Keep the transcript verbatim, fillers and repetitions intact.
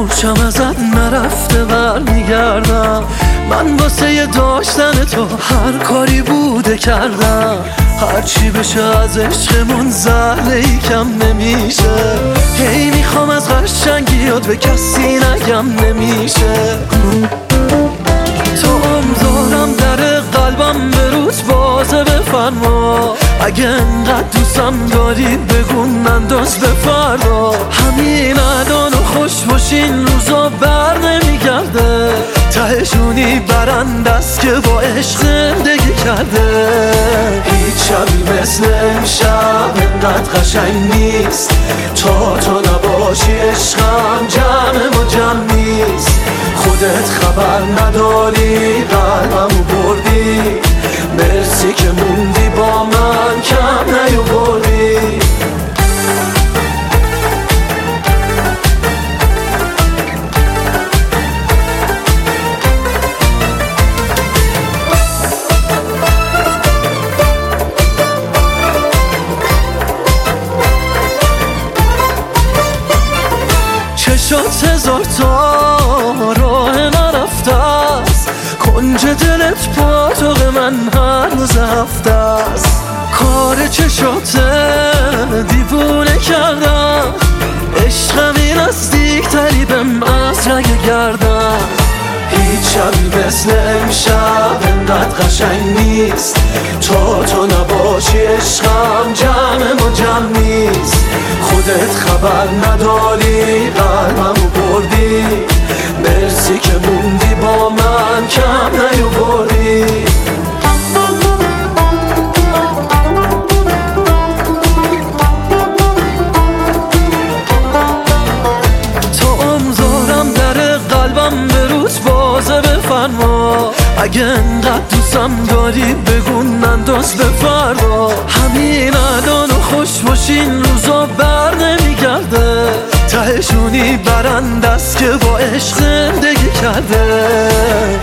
مورچم ازت نرفته برمیگردم. من واسه داشتن تو هر کاری بوده کردم. هرچی بشه از عشقمون زهره ای کم نمیشه. هی میخوام از قشنگیات به کسی نگم نمیشه. تو امزارم در قلبم به روز بازه بفرما. اگه انقدر دوستم داری بگو ننداز به فردا. همین الان و خوش باشین روزا بر نمیگرده. تهشونی برند است که با عشق زندگی کرده. هیچ شبی مثل امشب انقدر قشنگ نیست. تا تو نباشی عشقم جمع ما جمع نیست. خودت خبر نداری قلبمو بردی. مرسی که موندی با من کم نیاوردی. چشات هزار تا راه نرفته است. کنج دلت پاتوق من هر روز هفته است. کار چشات دیوونه کردم. عشقم این نزدیک تری بهم از رگ گردم. هیچ شبی مثل امشب انقدر قشنگ نیست. تا تو نباشی عشقم جمع ما جمع نیست. خودت خبر نداری قلبمو بردی. مرسی که موندی با من کم نیاوردی. تو امزارم در قلبم به روز بازه بفرما. اگه انقدر دوستم داری بگو ننداز به فردا. همین الان و خوش باشین روزا بر نمیگرده. تهشونی برند است که با عشق زندگی کرده.